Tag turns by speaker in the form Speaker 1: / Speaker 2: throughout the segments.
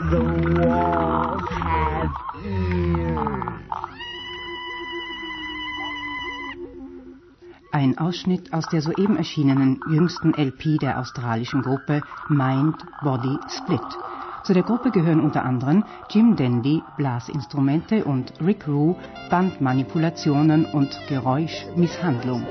Speaker 1: The walls have ears.
Speaker 2: Ein Ausschnitt aus der soeben erschienenen jüngsten LP der australischen Gruppe Mind Body Split. Zu der Gruppe gehören unter anderem Jim Denly, Blasinstrumente und Rick Rue, Bandmanipulationen und Geräuschmisshandlung.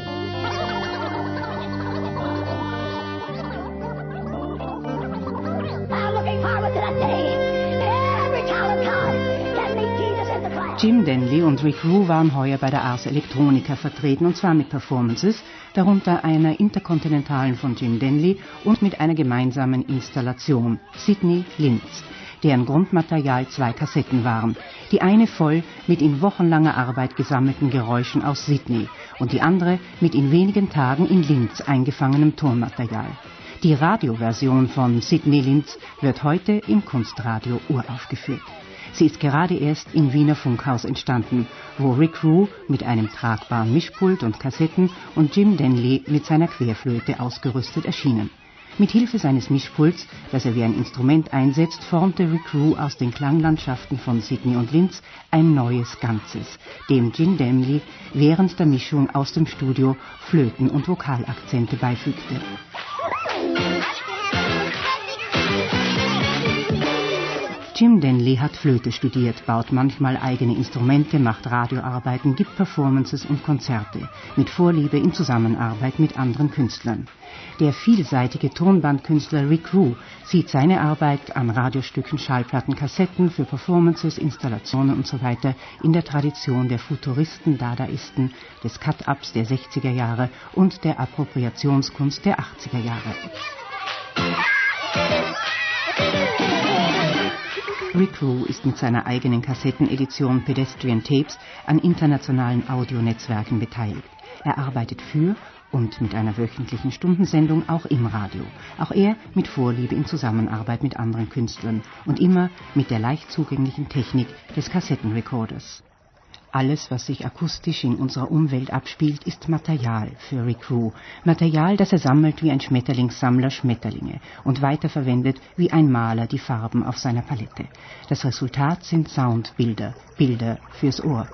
Speaker 2: Jim Denly und Rick Rue waren heuer bei der Ars Electronica vertreten, und zwar mit Performances, darunter einer interkontinentalen von Jim Denly und mit einer gemeinsamen Installation, Sydney Linz, deren Grundmaterial 2 Kassetten waren. Die eine voll mit in wochenlanger Arbeit gesammelten Geräuschen aus Sydney und die andere mit in wenigen Tagen in Linz eingefangenem Tonmaterial. Die Radioversion von Sydney Linz wird heute im Kunstradio uraufgeführt. Sie ist gerade erst im Wiener Funkhaus entstanden, wo Rick Rue mit einem tragbaren Mischpult und Kassetten und Jim Denly mit seiner Querflöte ausgerüstet erschienen. Mit Hilfe seines Mischpults, das er wie ein Instrument einsetzt, formte Rick Rue aus den Klanglandschaften von Sydney und Linz ein neues Ganzes, dem Jim Denly während der Mischung aus dem Studio Flöten- und Vokalakzente beifügte. Jim Denly hat Flöte studiert, baut manchmal eigene Instrumente, macht Radioarbeiten, gibt Performances und Konzerte, mit Vorliebe in Zusammenarbeit mit anderen Künstlern. Der vielseitige Tonbandkünstler Rick Rue sieht seine Arbeit an Radiostücken, Schallplatten, Kassetten für Performances, Installationen usw. in der Tradition der Futuristen, Dadaisten, des Cut-Ups der 60er Jahre und der Appropriationskunst der 80er Jahre. Rick Rue ist mit seiner eigenen Kassettenedition Pedestrian Tapes an internationalen Audionetzwerken beteiligt. Er arbeitet für und mit einer wöchentlichen Stundensendung auch im Radio. Auch er mit Vorliebe in Zusammenarbeit mit anderen Künstlern und immer mit der leicht zugänglichen Technik des Kassettenrecorders. Alles, was sich akustisch in unserer Umwelt abspielt, ist Material für Rick Rue. Material, das er sammelt wie ein Schmetterlingssammler Schmetterlinge und weiterverwendet wie ein Maler die Farben auf seiner Palette. Das Resultat sind Soundbilder, Bilder fürs Ohr.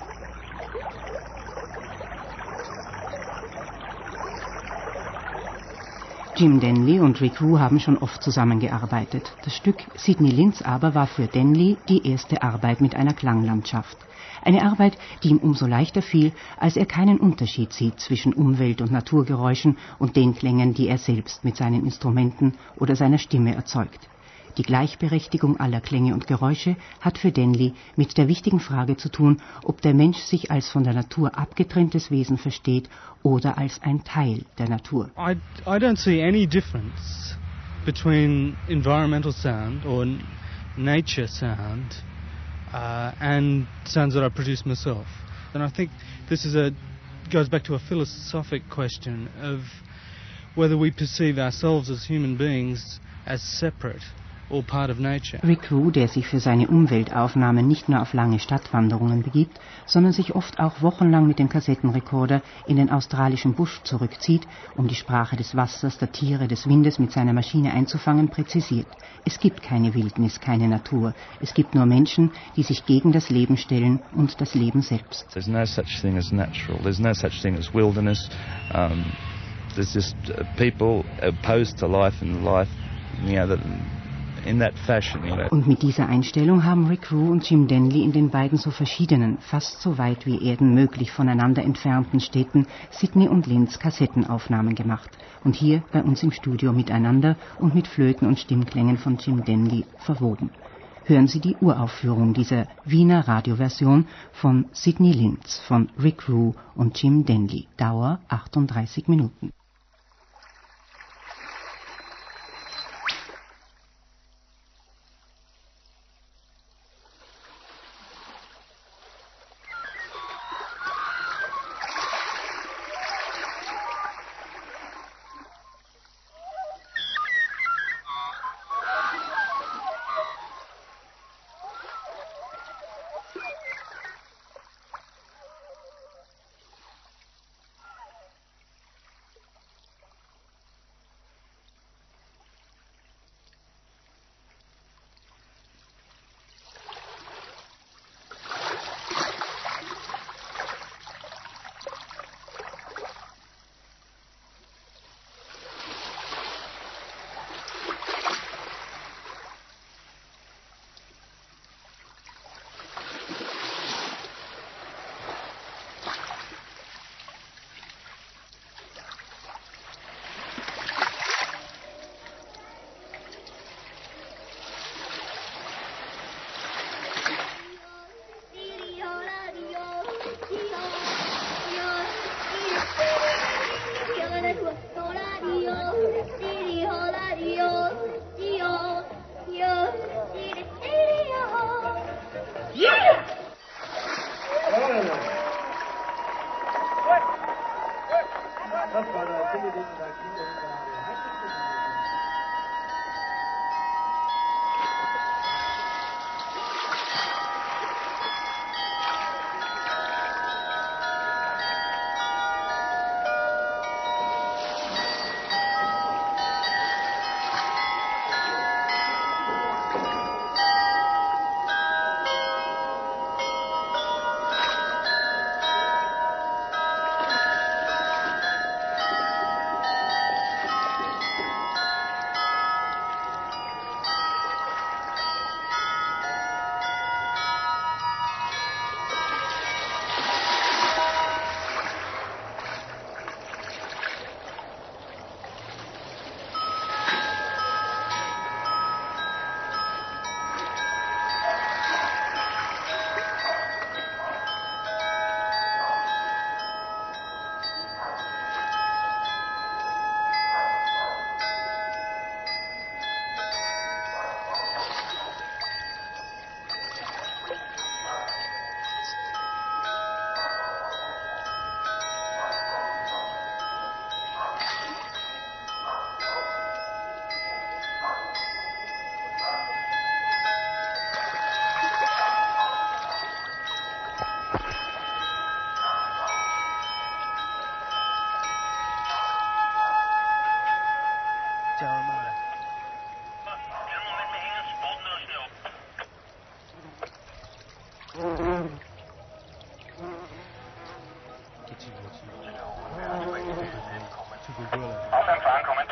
Speaker 2: Jim Denly und Rick Rue haben schon oft zusammengearbeitet. Das Stück Sydney Linz aber war für Denly die erste Arbeit mit einer Klanglandschaft. Eine Arbeit, die ihm umso leichter fiel, als er keinen Unterschied sieht zwischen Umwelt- und Naturgeräuschen und den Klängen, die er selbst mit seinen Instrumenten oder seiner Stimme erzeugt. Die Gleichberechtigung aller Klänge und Geräusche hat für Denly mit der wichtigen Frage zu tun, ob der Mensch sich als von der Natur abgetrenntes Wesen versteht oder als ein Teil der Natur.
Speaker 3: I don't see any difference between environmental sound or nature sound and sounds that I produce myself. And I think this goes back to a philosophic question of whether we perceive ourselves as human beings as separate or part of nature.
Speaker 2: Rick Rue, der sich für seine Umweltaufnahmen nicht nur auf lange Stadtwanderungen begibt, sondern sich oft auch wochenlang mit dem Kassettenrekorder in den australischen Busch zurückzieht, um die Sprache des Wassers, der Tiere, des Windes mit seiner Maschine einzufangen, präzisiert. Es gibt keine Wildnis, keine Natur. Es gibt nur Menschen, die sich gegen das Leben stellen und das Leben selbst.
Speaker 4: There's no such thing as natural. There's no such thing as wilderness. There's just people opposed to life and life, in that fashion,
Speaker 2: Und mit dieser Einstellung haben Rick Rue und Jim Denly in den beiden so verschiedenen, fast so weit wie Erden möglich voneinander entfernten Städten Sydney und Linz Kassettenaufnahmen gemacht und hier bei uns im Studio miteinander und mit Flöten und Stimmklängen von Jim Denly verwoben. Hören Sie die Uraufführung dieser Wiener Radioversion von Sydney Linz von Rick Rue und Jim Denly. Dauer 38 Minuten.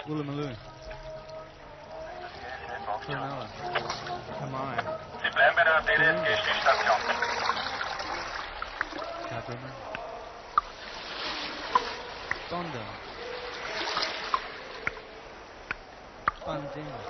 Speaker 3: Woolloomooloo. Cronulla. Kamai.
Speaker 5: Sie bleiben bei der DDSG-Station.
Speaker 3: Cabramatta. Bondi. Bundeena.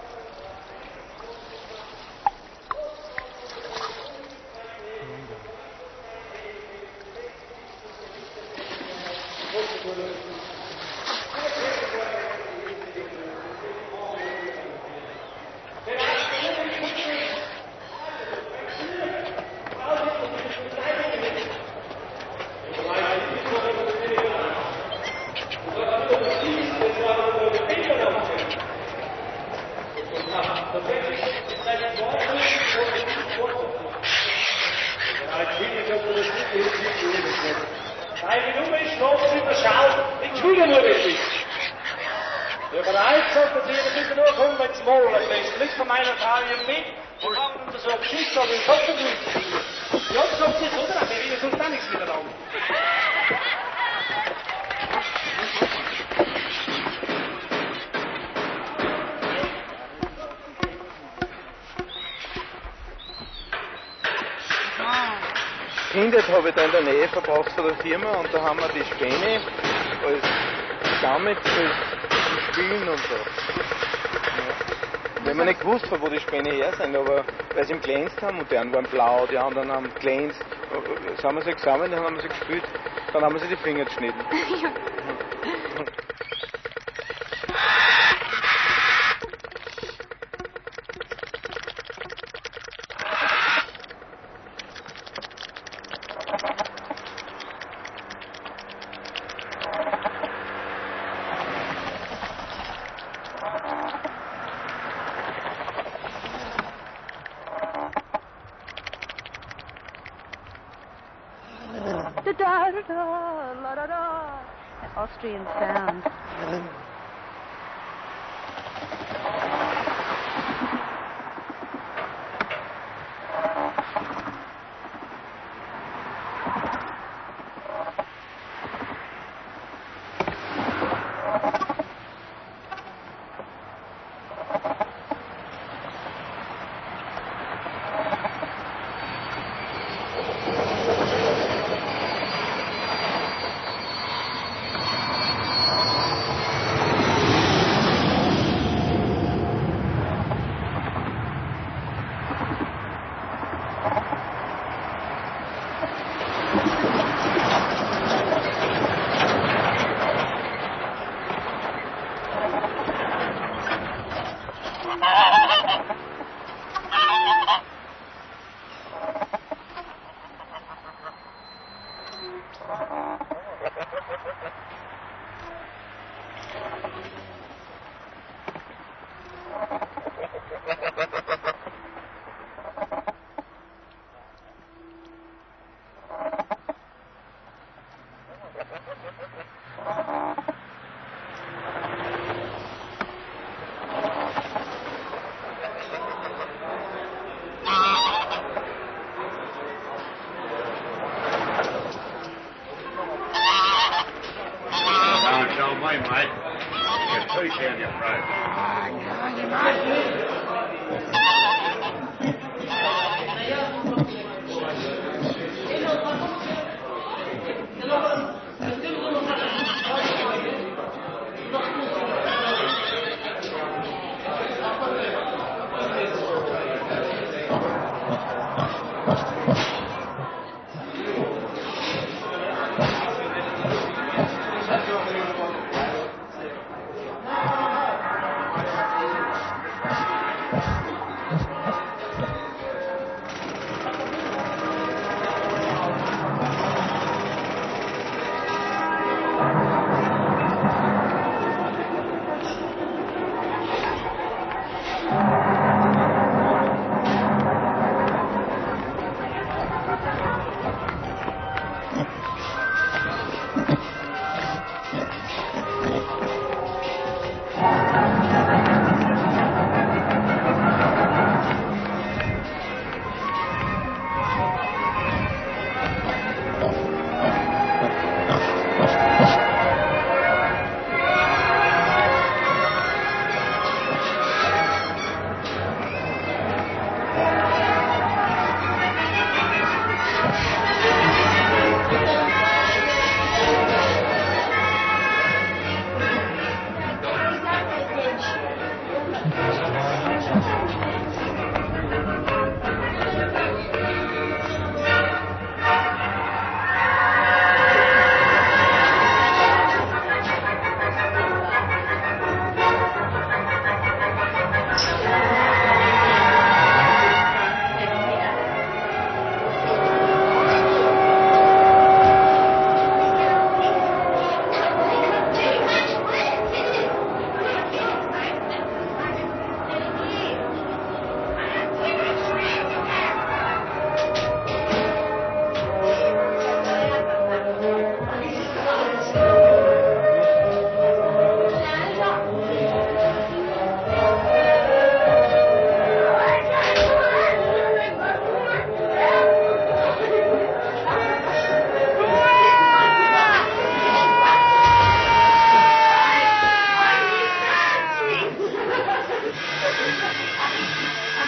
Speaker 6: Kindheit habe ich da in der Nähe verbracht von der Firma und da haben wir die Späne als Gamet zum Spielen und so. Ja. Wir haben nicht gewusst, von wo die Späne her sind, aber weil sie im glänzt haben und die einen waren blau, die anderen haben glänzt, das haben wir sie gesammelt, dann haben wir sie gespielt, dann haben wir sie die Finger geschnitten. Ja.
Speaker 7: Austrian sound.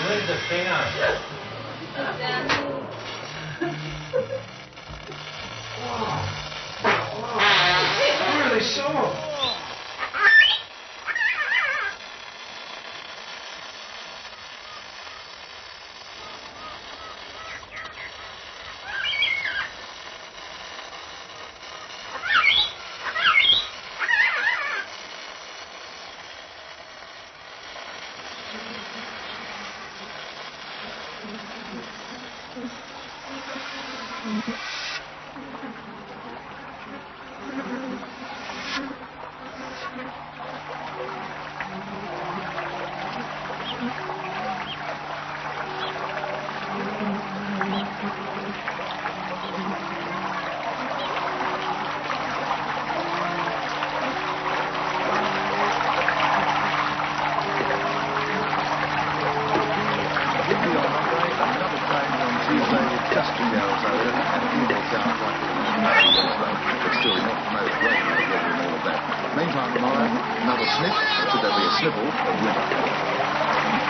Speaker 5: Where's the peanut?
Speaker 7: Really sore.
Speaker 8: Meantime, tomorrow, another sniff, should there be a sniffle of winter.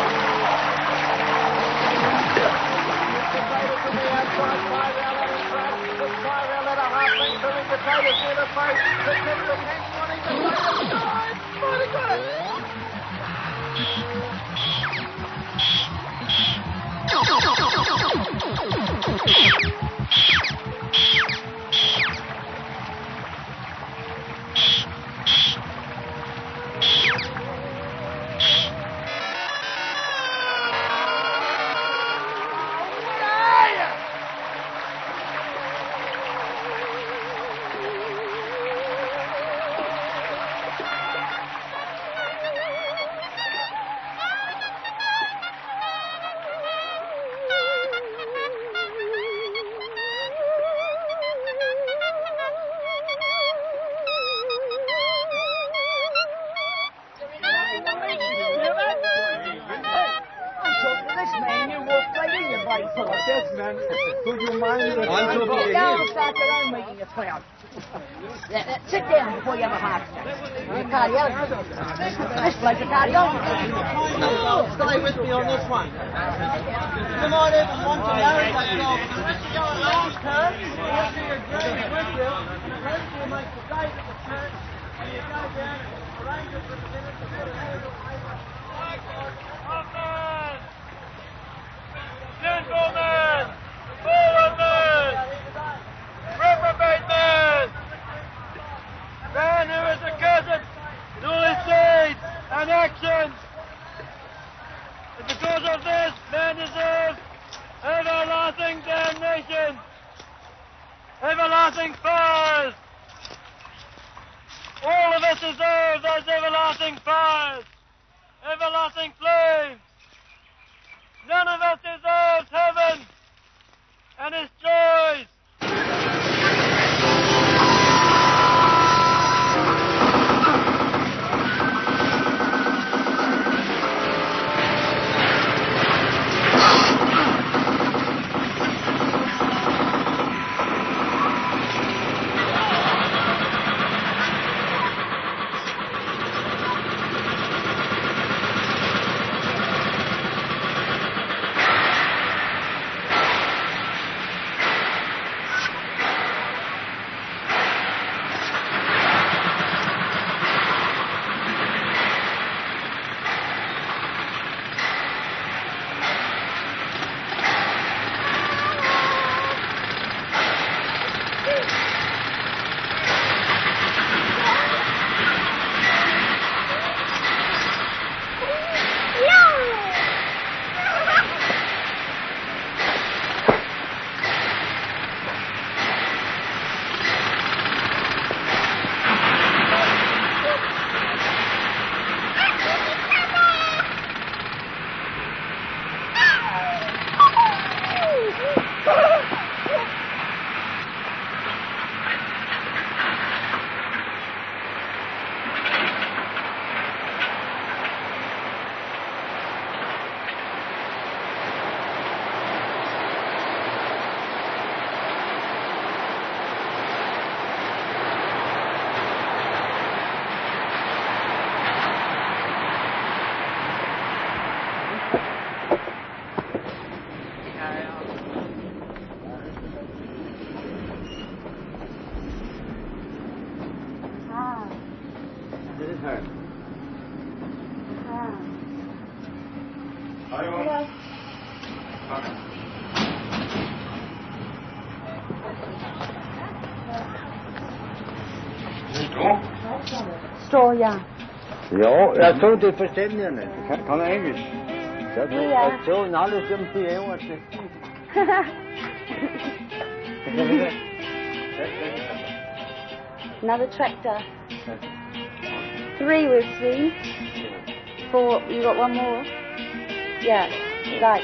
Speaker 1: Sit down before you have a heart attack. You're a cardiologist. This bloke's a cardiologist.
Speaker 9: Stay with me on this one. You might even want to know that dog. Unless you go and ask her, if she agrees with you, then you make the date at the church, and you go down and arrange it for the minute to put an aerial paper.
Speaker 5: Gentlemen! Forward men! Reprobate men! Man who is accursed in all his deeds and actions! And because of this, man deserves everlasting damnation! Everlasting fires! All of us deserve those everlasting fires! Everlasting flames! None of us deserves heaven and its joys!
Speaker 1: Straw, ja.
Speaker 10: Ja, jag tror det är försäljningen. Kan jag engelska?
Speaker 1: Ja.
Speaker 10: Jag tror en alldeles som till engelska.
Speaker 1: Another tractor. 3 we've seen. 4, you got one more? Yeah, right.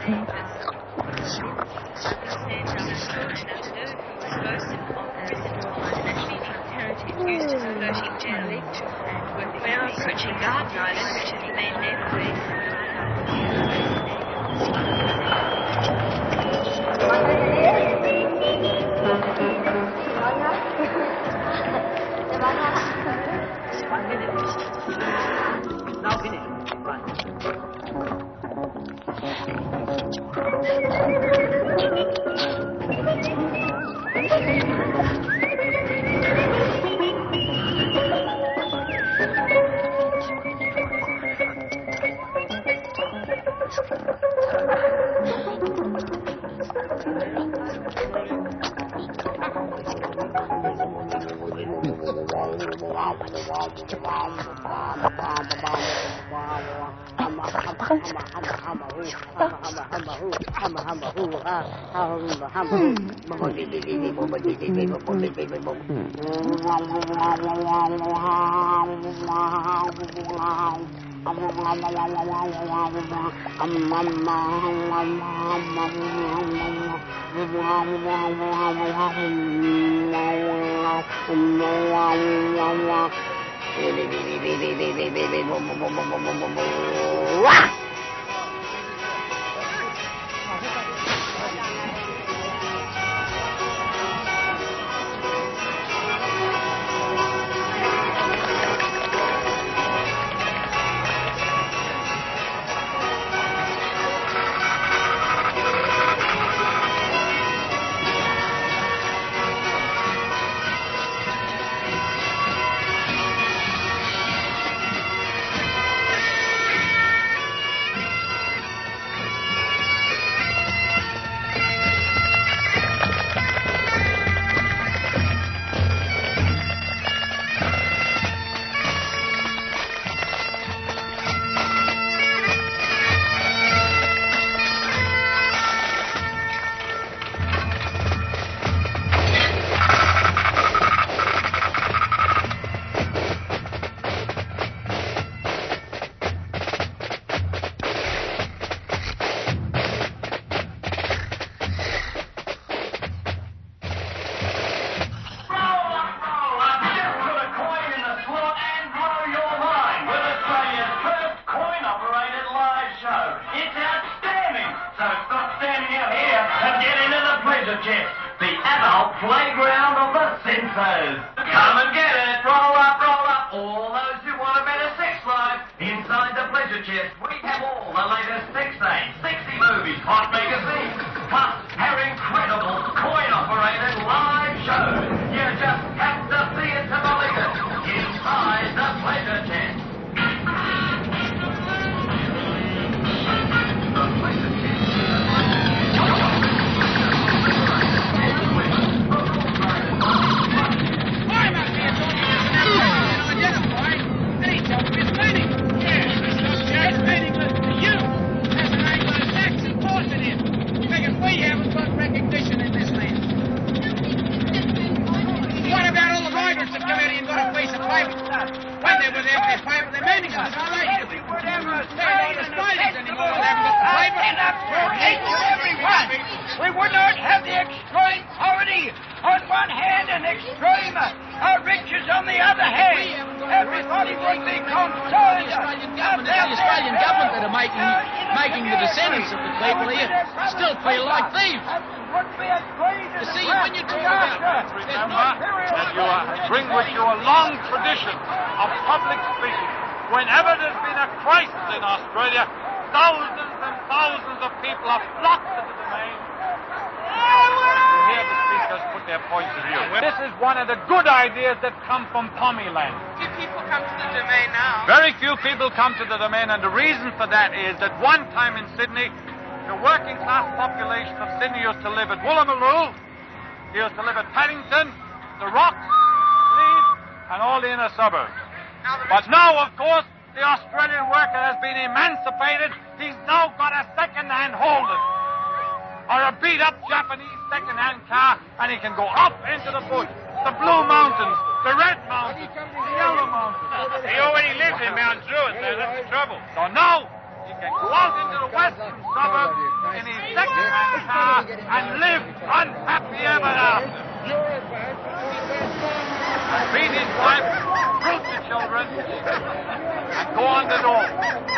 Speaker 11: Used as a floating jelly, and we're now approaching Garden Island, which is the main naval
Speaker 1: Now finish.
Speaker 12: The adult playground of the senses. Come and get it. Roll up, roll up. All those who want a better sex life. Inside the pleasure chest, we have all the latest sex aids, sexy movies, hot magazines, plus our incredible coin-operated live shows. You just have to see it to believe it. Inside the pleasure chest. The pleasure chest.
Speaker 7: When they were there, they fight with their meetings. It's all right. We would ever say the Australians anymore. They haven't got the paper. Enough for each and every one. We would not have the extreme poverty on one hand and extreme riches on the other hand. Everybody would be concerned.
Speaker 13: The Australian government that are making the descendants of the people here still feel like thieves. You see, when you talk about...
Speaker 14: Remember that you bring with you a long tradition of public speaking. Whenever there's been a crisis in Australia, thousands and thousands of people have flocked to the Domain to hear the speakers put their points of view. This is one of the good ideas that come from Tommyland.
Speaker 15: Few people come to the Domain now.
Speaker 14: Very few people come to the Domain, and the reason for that is that one time in Sydney, the working class population of Sydney used to live at Woolloomooloo, used to live at Paddington, the Rocks, Leeds, and all the inner suburbs. But now, of course, the Australian worker has been emancipated. He's now got a second-hand Holden, or a beat-up Japanese second-hand car, and he can go up into the bush, the Blue Mountains, the Red Mountains, the Yellow Mountains.
Speaker 16: He already lives in Mount Druitt, though. That's the trouble.
Speaker 14: So now, He can go out into the western suburbs in his second-hand car and live unhappy ever after. Feed his wife, fruit the children, and go on the door.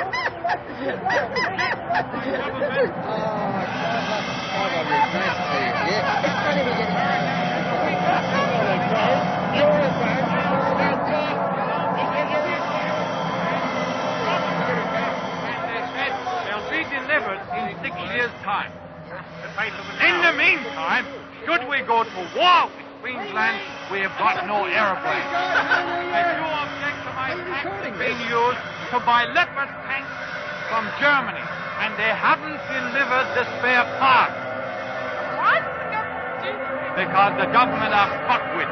Speaker 14: They'll be delivered in 6 years' time. In the meantime, should we go to war with Queensland, we have got no aeroplanes. If you object to my tanks being used to buy Leopard tanks from Germany, and they haven't delivered the spare parts.
Speaker 15: What?
Speaker 14: Because the government are fucked with.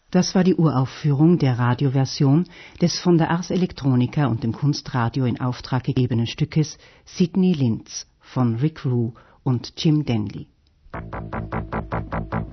Speaker 2: Das war die Uraufführung der Radioversion des von der Ars Electronica und dem Kunstradio in Auftrag gegebenen Stückes Sidney Lynch von Rick Rue und Jim Denley.